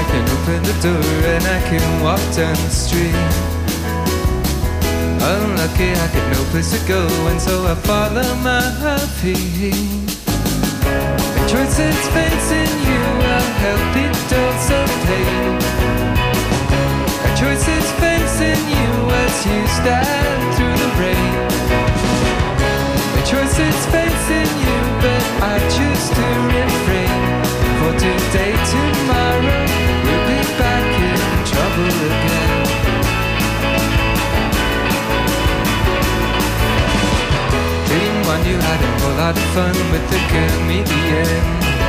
I can open the door and I can walk down the street. Unlucky I got no place to go, and so I follow my feet. A choice that's facing you, a healthy dose of pain. A choice that's facing you as you stand through the rain. A choice that's facing you, but I choose to refrain. For today, tomorrow, we'll be back in trouble again. Dream one you had a whole lot of fun with the comedian.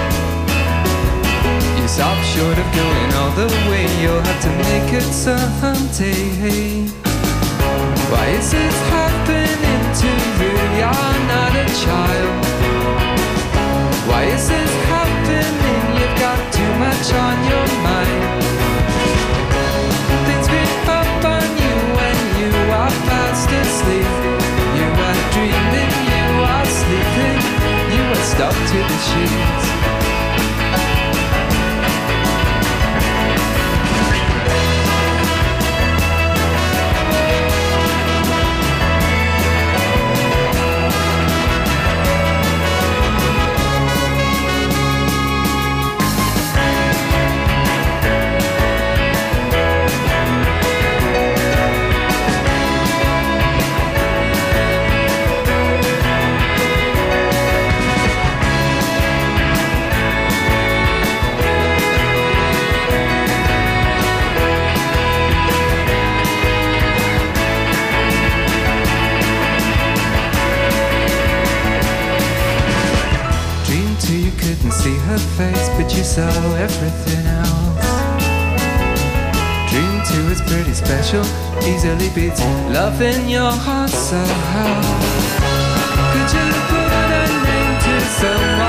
You stop short of going all the way, you'll have to make it someday. Why is this happening to you? You're not a child. Why is this happening? You've got too much on your mind. Things creep up on you when you are fast asleep. You are dreaming, you are sleeping, you are stuck to the sheets. See her face, but you saw everything else. Dream 2 is pretty special, easily beats love in your heart, so how could you put a name to someone